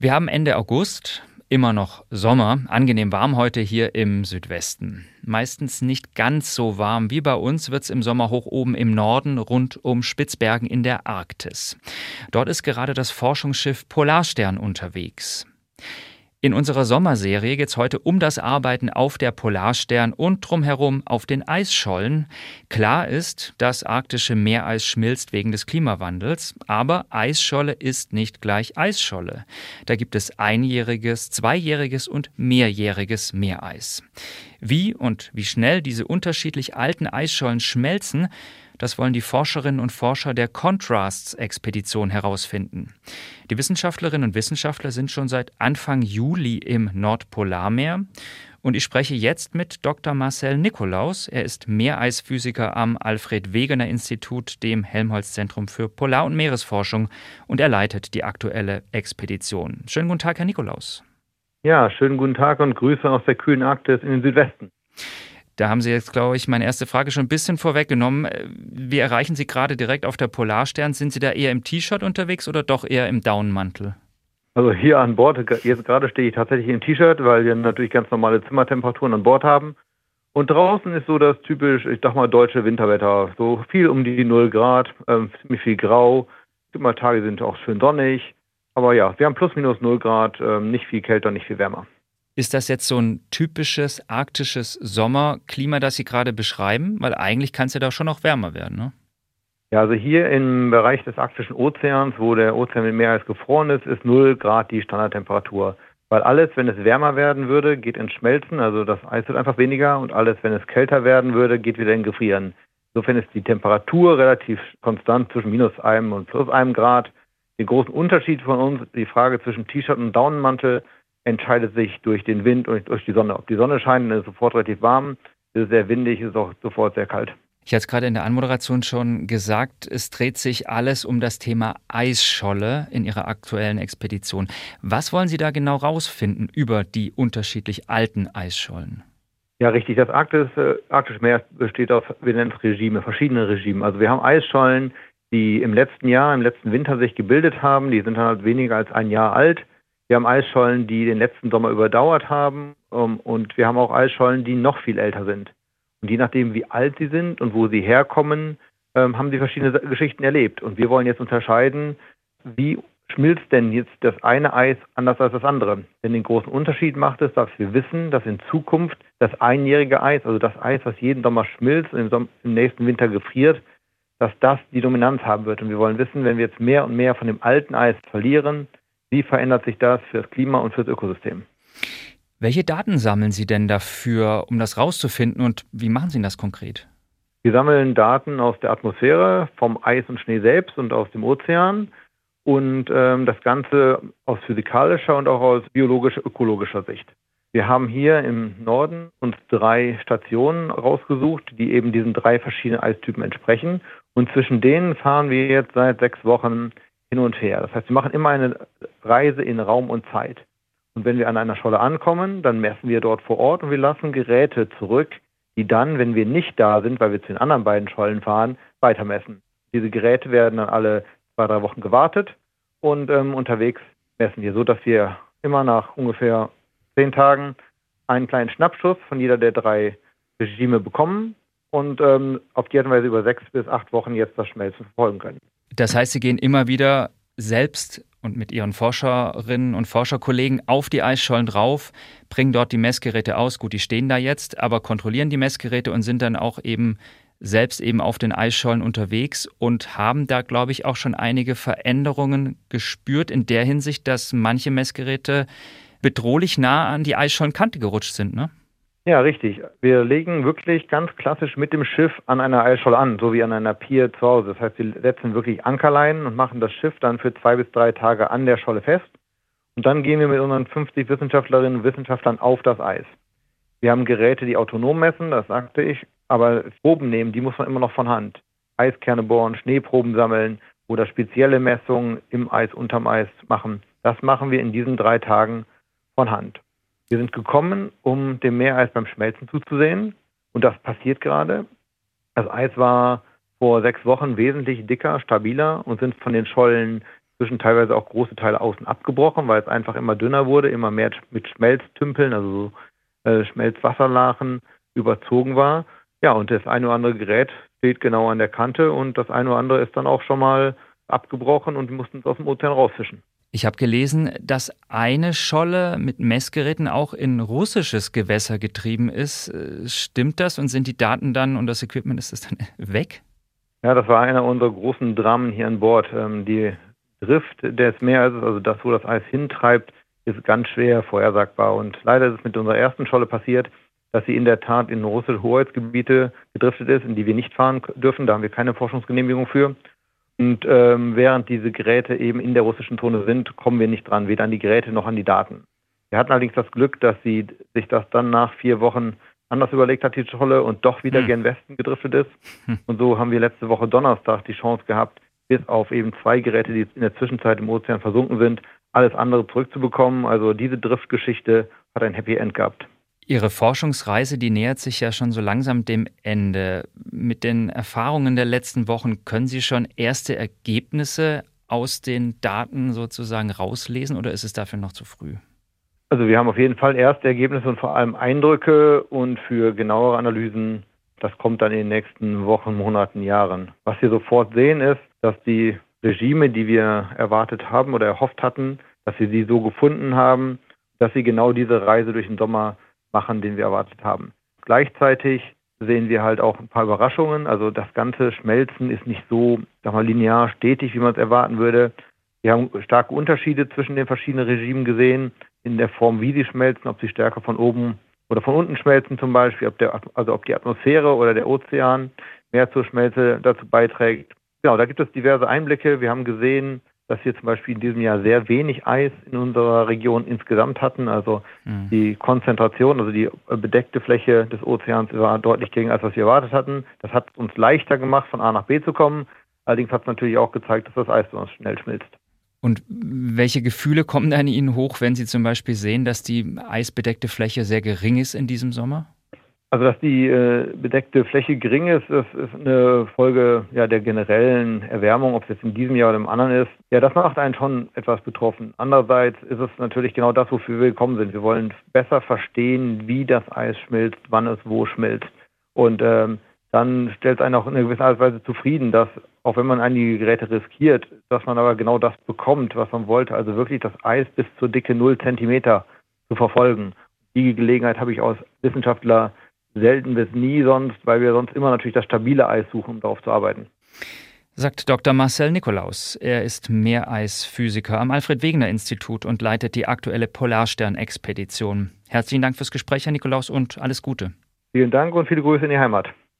Wir haben Ende August, immer noch Sommer, angenehm warm heute hier im Südwesten. Meistens nicht ganz so warm wie bei uns wird es im Sommer hoch oben im Norden rund um Spitzbergen in der Arktis. Dort ist gerade das Forschungsschiff Polarstern unterwegs. In unserer Sommerserie geht es heute um das Arbeiten auf der Polarstern und drumherum auf den Eisschollen. Klar ist, das arktische Meereis schmilzt wegen des Klimawandels, aber Eisscholle ist nicht gleich Eisscholle. Da gibt es einjähriges, zweijähriges und mehrjähriges Meereis. Wie und wie schnell diese unterschiedlich alten Eisschollen schmelzen, das wollen die Forscherinnen und Forscher der Contrasts-Expedition herausfinden. Die Wissenschaftlerinnen und Wissenschaftler sind schon seit Anfang Juli im Nordpolarmeer. Und ich spreche jetzt mit Dr. Marcel Nikolaus. Er ist Meereisphysiker am Alfred-Wegener-Institut, dem Helmholtz-Zentrum für Polar- und Meeresforschung. Und er leitet die aktuelle Expedition. Schönen guten Tag, Herr Nikolaus. Ja, schönen guten Tag und Grüße aus der kühlen Arktis in den Südwesten. Da haben Sie jetzt, glaube ich, meine erste Frage schon ein bisschen vorweggenommen. Wie erreichen Sie gerade direkt auf der Polarstern? Sind Sie da eher im T-Shirt unterwegs oder doch eher im Daunenmantel? Also hier an Bord, jetzt gerade stehe ich tatsächlich im T-Shirt, weil wir natürlich ganz normale Zimmertemperaturen an Bord haben. Und draußen ist so das typisch, ich sag mal, deutsche Winterwetter. So viel um die 0 Grad, ziemlich viel grau. Es gibt mal Tage, die sind auch schön sonnig. Aber ja, wir haben plus minus 0 Grad, nicht viel kälter, nicht viel wärmer. Ist das jetzt so ein typisches arktisches Sommerklima, das Sie gerade beschreiben? Weil eigentlich kann es ja da schon noch wärmer werden, ne? Ja, also hier im Bereich des arktischen Ozeans, wo der Ozean mit Meereis gefroren ist 0 Grad die Standardtemperatur. Weil alles, wenn es wärmer werden würde, geht ins Schmelzen, also das Eis wird einfach weniger, und alles, wenn es kälter werden würde, geht wieder in Gefrieren. Insofern ist die Temperatur relativ konstant zwischen -1 und +1 Grad. Den großen Unterschied von uns, die Frage zwischen T-Shirt und Daunenmantel, entscheidet sich durch den Wind und durch die Sonne. Ob die Sonne scheint, dann ist es sofort relativ warm. Ist es sehr windig, ist es auch sofort sehr kalt. Ich hatte es gerade in der Anmoderation schon gesagt, es dreht sich alles um das Thema Eisscholle in Ihrer aktuellen Expedition. Was wollen Sie da genau rausfinden über die unterschiedlich alten Eisschollen? Ja, richtig. Das arktische Meer besteht aus, wir nennen es Regime, verschiedene Regime. Also wir haben Eisschollen, die im letzten Winter sich gebildet haben. Die sind dann halt weniger als ein Jahr alt. Wir haben Eisschollen, die den letzten Sommer überdauert haben, und wir haben auch Eisschollen, die noch viel älter sind. Und je nachdem, wie alt sie sind und wo sie herkommen, haben sie verschiedene Geschichten erlebt. Und wir wollen jetzt unterscheiden, wie schmilzt denn jetzt das eine Eis anders als das andere. Denn den großen Unterschied macht es, dass wir wissen, dass in Zukunft das einjährige Eis, also das Eis, was jeden Sommer schmilzt und im nächsten Winter gefriert, dass das die Dominanz haben wird. Und wir wollen wissen, wenn wir jetzt mehr und mehr von dem alten Eis verlieren, wie verändert sich das für das Klima und für das Ökosystem? Welche Daten sammeln Sie denn dafür, um das rauszufinden, und wie machen Sie das konkret? Wir sammeln Daten aus der Atmosphäre, vom Eis und Schnee selbst und aus dem Ozean, und das Ganze aus physikalischer und auch aus biologisch-ökologischer Sicht. Wir haben hier im Norden uns 3 Stationen rausgesucht, die eben diesen 3 verschiedenen Eistypen entsprechen, und zwischen denen fahren wir jetzt seit 6 Wochen hin und her. Das heißt, wir machen immer eine Reise in Raum und Zeit. Und wenn wir an einer Scholle ankommen, dann messen wir dort vor Ort und wir lassen Geräte zurück, die dann, wenn wir nicht da sind, weil wir zu den anderen beiden Schollen fahren, weitermessen. Diese Geräte werden dann alle 2-3 Wochen gewartet und unterwegs messen wir, so dass wir immer nach ungefähr 10 Tagen einen kleinen Schnappschuss von jeder der 3 Regime bekommen und auf die Art und Weise über 6 bis 8 Wochen jetzt das Schmelzen verfolgen können. Das heißt, Sie gehen immer wieder selbst und mit Ihren Forscherinnen und Forscherkollegen auf die Eisschollen drauf, bringen dort die Messgeräte aus. Gut, die stehen da jetzt, aber kontrollieren die Messgeräte und sind dann auch selbst auf den Eisschollen unterwegs und haben da, glaube ich, auch schon einige Veränderungen gespürt in der Hinsicht, dass manche Messgeräte bedrohlich nah an die Eisschollenkante gerutscht sind, ne? Ja, richtig. Wir legen wirklich ganz klassisch mit dem Schiff an einer Eisscholle an, so wie an einer Pier zu Hause. Das heißt, wir setzen wirklich Ankerleinen und machen das Schiff dann für 2 bis 3 Tage an der Scholle fest. Und dann gehen wir mit unseren 50 Wissenschaftlerinnen und Wissenschaftlern auf das Eis. Wir haben Geräte, die autonom messen, das sagte ich, aber Proben nehmen, die muss man immer noch von Hand. Eiskerne bohren, Schneeproben sammeln oder spezielle Messungen im Eis, unterm Eis machen. Das machen wir in diesen 3 Tagen von Hand. Wir sind gekommen, um dem Meereis beim Schmelzen zuzusehen, und das passiert gerade. Das Eis war vor 6 Wochen wesentlich dicker, stabiler und sind von den Schollen inzwischen teilweise auch große Teile außen abgebrochen, weil es einfach immer dünner wurde, immer mehr mit Schmelztümpeln, also so Schmelzwasserlachen überzogen war. Ja, und das eine oder andere Gerät steht genau an der Kante und das eine oder andere ist dann auch schon mal abgebrochen und wir mussten es aus dem Ozean rausfischen. Ich habe gelesen, dass eine Scholle mit Messgeräten auch in russisches Gewässer getrieben ist. Stimmt das und sind die Daten dann und das Equipment, ist das dann weg? Ja, das war einer unserer großen Dramen hier an Bord. Die Drift des Meereises, also das, wo das Eis hintreibt, ist ganz schwer vorhersagbar. Und leider ist es mit unserer ersten Scholle passiert, dass sie in der Tat in russische Hoheitsgebiete gedriftet ist, in die wir nicht fahren dürfen. Da haben wir keine Forschungsgenehmigung für. Und während diese Geräte eben in der russischen Zone sind, kommen wir nicht dran, weder an die Geräte noch an die Daten. Wir hatten allerdings das Glück, dass sie sich das dann nach 4 Wochen anders überlegt hat, die Scholle, und doch wieder gen Westen gedriftet ist. Und so haben wir letzte Woche Donnerstag die Chance gehabt, bis auf eben 2 Geräte, die in der Zwischenzeit im Ozean versunken sind, alles andere zurückzubekommen. Also diese Driftgeschichte hat ein Happy End gehabt. Ihre Forschungsreise, die nähert sich ja schon so langsam dem Ende. Mit den Erfahrungen der letzten Wochen können Sie schon erste Ergebnisse aus den Daten sozusagen rauslesen oder ist es dafür noch zu früh? Also wir haben auf jeden Fall erste Ergebnisse und vor allem Eindrücke, und für genauere Analysen, das kommt dann in den nächsten Wochen, Monaten, Jahren. Was wir sofort sehen ist, dass die Regime, die wir erwartet haben oder erhofft hatten, dass wir sie so gefunden haben, dass sie genau diese Reise durch den Sommer machen, den wir erwartet haben. Gleichzeitig sehen wir halt auch ein paar Überraschungen. Also das ganze Schmelzen ist nicht so, linear stetig, wie man es erwarten würde. Wir haben starke Unterschiede zwischen den verschiedenen Regimen gesehen, in der Form, wie sie schmelzen, ob sie stärker von oben oder von unten schmelzen zum Beispiel, ob die Atmosphäre oder der Ozean mehr zur Schmelze dazu beiträgt. Genau, da gibt es diverse Einblicke. Wir haben gesehen, dass wir zum Beispiel in diesem Jahr sehr wenig Eis in unserer Region insgesamt hatten. Also die Konzentration, also die bedeckte Fläche des Ozeans war deutlich geringer, als was wir erwartet hatten. Das hat uns leichter gemacht, von A nach B zu kommen. Allerdings hat es natürlich auch gezeigt, dass das Eis bei uns schnell schmilzt. Und welche Gefühle kommen da in Ihnen hoch, wenn Sie zum Beispiel sehen, dass die eisbedeckte Fläche sehr gering ist in diesem Sommer? Also dass die bedeckte Fläche gering ist, ist eine Folge der generellen Erwärmung, ob es jetzt in diesem Jahr oder im anderen ist. Ja, das macht einen schon etwas betroffen. Andererseits ist es natürlich genau das, wofür wir gekommen sind. Wir wollen besser verstehen, wie das Eis schmilzt, wann es wo schmilzt. Und dann stellt es einen auch in einer gewissen Art und Weise zufrieden, dass, auch wenn man einige Geräte riskiert, dass man aber genau das bekommt, was man wollte. Also wirklich das Eis bis zur Dicke 0 Zentimeter zu verfolgen. Die Gelegenheit habe ich als Wissenschaftler selten bis nie sonst, weil wir sonst immer natürlich das stabile Eis suchen, um darauf zu arbeiten. Sagt Dr. Marcel Nikolaus. Er ist Meereisphysiker am Alfred-Wegener-Institut und leitet die aktuelle Polarstern-Expedition. Herzlichen Dank fürs Gespräch, Herr Nikolaus, und alles Gute. Vielen Dank und viele Grüße in die Heimat.